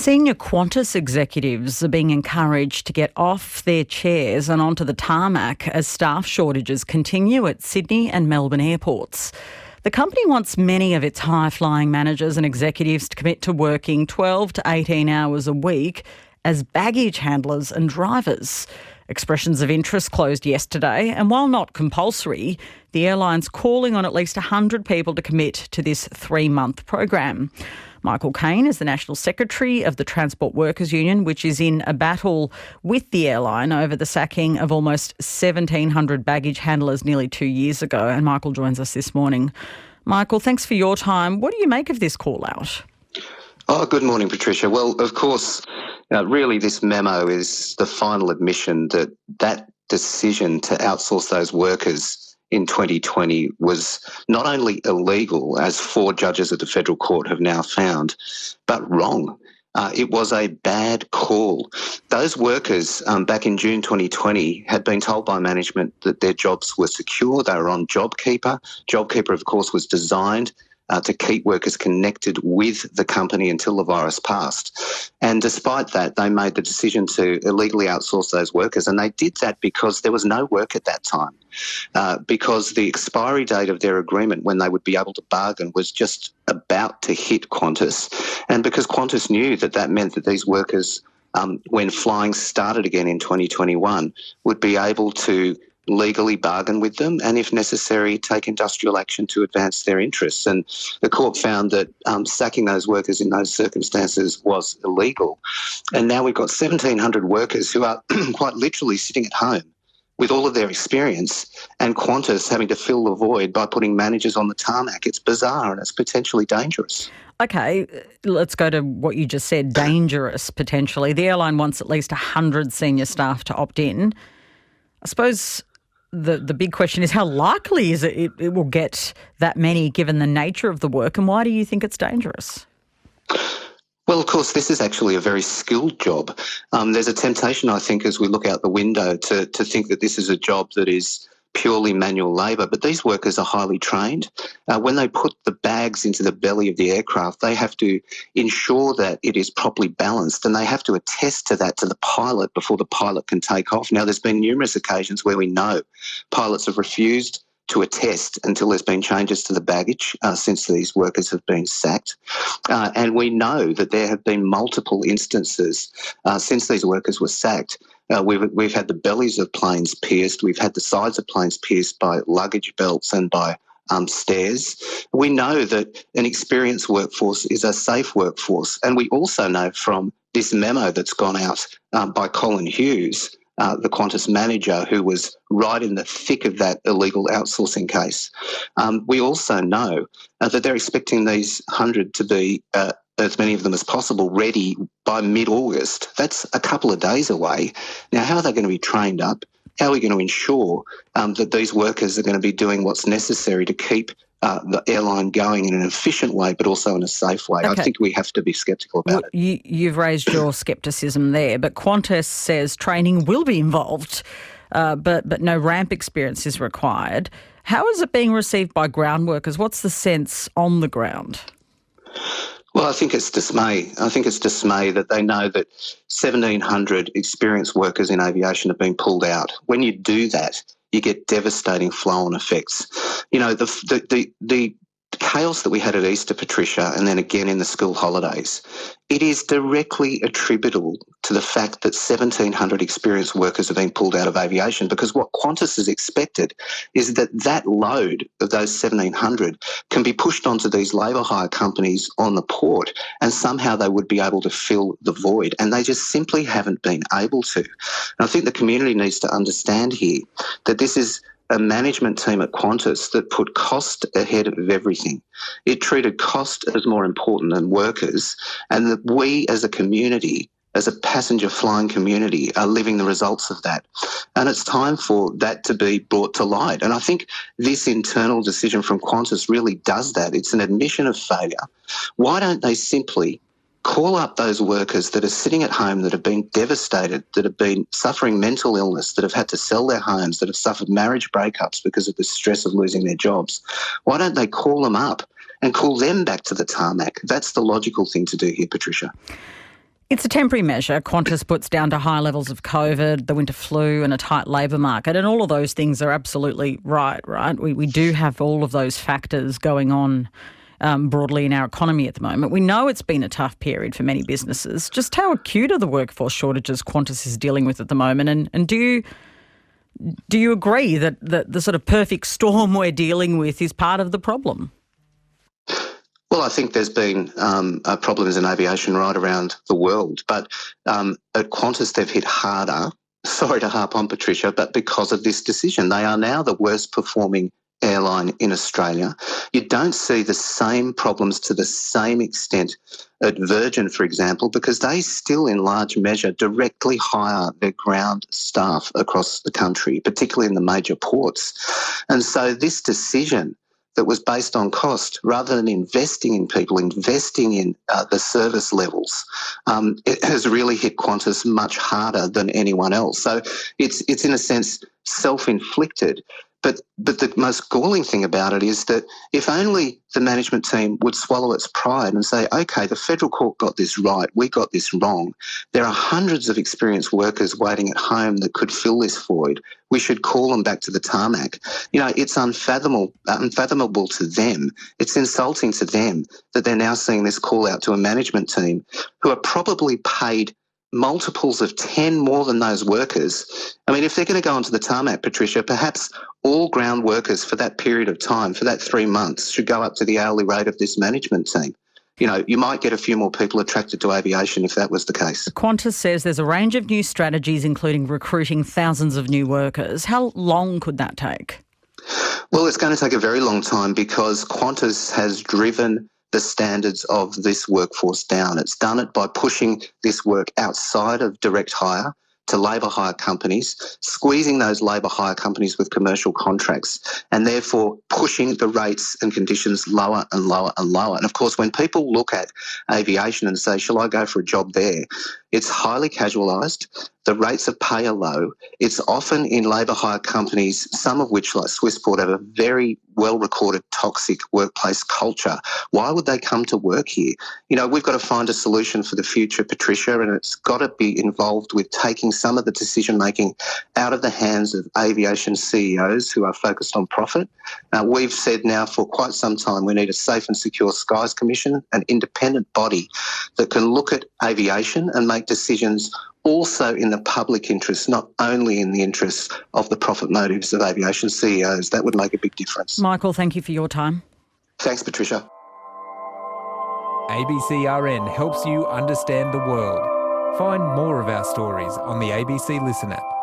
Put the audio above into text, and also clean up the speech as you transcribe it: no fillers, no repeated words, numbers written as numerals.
Senior Qantas executives are being encouraged to get off their chairs and onto the tarmac as staff shortages continue at Sydney and Melbourne airports. The company wants many of its high-flying managers and executives to commit to working 12 to 18 hours a week as baggage handlers and drivers. Expressions of interest closed yesterday, and while not compulsory, the airline's calling on at least 100 people to commit to this 3-month program. Michael Caine is the National Secretary of the Transport Workers Union, which is in a battle with the airline over the sacking of almost 1,700 baggage handlers nearly 2 years ago. And Michael joins us this morning. Michael, thanks for your time. What do you make of this call out? Oh, good morning, Patricia. Well, of course, really this memo is the final admission that decision to outsource those workers in 2020 was not only illegal, as 4 judges at the federal court have now found, but wrong. It was a bad call. Those workers back in June 2020 had been told by management that their jobs were secure. They were on JobKeeper. JobKeeper, of course, was designed to keep workers connected with the company until the virus passed. And despite that, they made the decision to illegally outsource those workers, and they did that because there was no work at that time, because the expiry date of their agreement when they would be able to bargain was just about to hit Qantas, and because Qantas knew that meant that these workers, when flying started again in 2021, would be able to legally bargain with them and, if necessary, take industrial action to advance their interests. And the court found that sacking those workers in those circumstances was illegal. And now we've got 1,700 workers who are quite literally sitting at home with all of their experience, and Qantas having to fill the void by putting managers on the tarmac. It's bizarre and it's potentially dangerous. Okay, let's go to what you just said, dangerous potentially. The airline wants at least 100 senior staff to opt in. I suppose the big question is, how likely is it will get that many given the nature of the work, and why do you think it's dangerous? Well, of course, this is actually a very skilled job. There's a temptation, I think, as we look out the window to think that this is a job that is purely manual labour, but these workers are highly trained. When they put the bags into the belly of the aircraft, they have to ensure that it is properly balanced, and they have to attest to that to the pilot before the pilot can take off. Now, there's been numerous occasions where we know pilots have refused to attest until there's been changes to the baggage since these workers have been sacked. And we know that there have been multiple instances since these workers were sacked. We've had the bellies of planes pierced. We've had the sides of planes pierced by luggage belts and by stairs. We know that an experienced workforce is a safe workforce. And we also know from this memo that's gone out by Colin Hughes, the Qantas manager who was right in the thick of that illegal outsourcing case. We also know that they're expecting these 100 to be, as many of them as possible, ready by mid-August. That's a couple of days away. Now, how are they going to be trained up? How are we going to ensure that these workers are going to be doing what's necessary to keep the airline going in an efficient way, but also in a safe way? Okay. I think we have to be sceptical about it. You've raised your scepticism there, but Qantas says training will be involved, but no ramp experience is required. How is it being received by ground workers? What's the sense on the ground? Well, I think it's dismay. I think it's dismay that they know that 1,700 experienced workers in aviation have been pulled out. When you do that, you get devastating flow-on effects. You know, the chaos that we had at Easter, Patricia, and then again in the school holidays, it is directly attributable to the fact that 1,700 experienced workers have been pulled out of aviation, because what Qantas has expected is that load of those 1,700 can be pushed onto these labour hire companies on the port, and somehow they would be able to fill the void, and they just simply haven't been able to. And I think the community needs to understand here that this is a management team at Qantas that put cost ahead of everything. It treated cost as more important than workers, and that we as a community, as a passenger flying community, are living the results of that. And it's time for that to be brought to light. And I think this internal decision from Qantas really does that. It's an admission of failure. Why don't they simply call up those workers that are sitting at home, that have been devastated, that have been suffering mental illness, that have had to sell their homes, that have suffered marriage breakups because of the stress of losing their jobs? Why don't they call them up and call them back to the tarmac? That's the logical thing to do here, Patricia. It's a temporary measure Qantas puts down to high levels of COVID, the winter flu and a tight labour market, and all of those things are absolutely right? We do have all of those factors going on broadly in our economy at the moment. We know it's been a tough period for many businesses. Just how acute are the workforce shortages Qantas is dealing with at the moment? And do you agree that the sort of perfect storm we're dealing with is part of the problem? Well, I think there's been problems in aviation right around the world, but at Qantas they've hit harder. Sorry to harp on, Patricia, but because of this decision. They are now the worst performing airline in Australia. You don't see the same problems to the same extent at Virgin, for example, because they still in large measure directly hire their ground staff across the country, particularly in the major ports. And so this decision that was based on cost, rather than investing in people, investing in the service levels, it has really hit Qantas much harder than anyone else. So it's in a sense self-inflicted. But the most galling thing about it is that if only the management team would swallow its pride and say, OK, the federal court got this right, we got this wrong. There are hundreds of experienced workers waiting at home that could fill this void. We should call them back to the tarmac. You know, it's unfathomable to them. It's insulting to them that they're now seeing this call out to a management team who are probably paid multiples of 10 more than those workers. I mean, if they're going to go onto the tarmac, Patricia, perhaps all ground workers for that period of time, for that 3 months, should go up to the hourly rate of this management team. You know, you might get a few more people attracted to aviation if that was the case. Qantas says there's a range of new strategies, including recruiting thousands of new workers. How long could that take? Well, it's going to take a very long time because Qantas has driven the standards of this workforce down. It's done it by pushing this work outside of direct hire to labour hire companies, squeezing those labour hire companies with commercial contracts, and therefore pushing the rates and conditions lower and lower and lower. And of course, when people look at aviation and say, shall I go for a job there? It's highly casualised. The rates of pay are low. It's often in labour hire companies, some of which, like Swissport, have a very well-recorded toxic workplace culture. Why would they come to work here? You know, we've got to find a solution for the future, Patricia, and it's got to be involved with taking some of the decision-making out of the hands of aviation CEOs who are focused on profit. We've said now for quite some time we need a Safe and Secure Skies Commission, an independent body that can look at aviation and make decisions also in the public interest, not only in the interests of the profit motives of aviation CEOs. That would make a big difference. Michael, thank you for your time. Thanks, Patricia. ABCRN helps you understand the world. Find more of our stories on the ABC Listen app.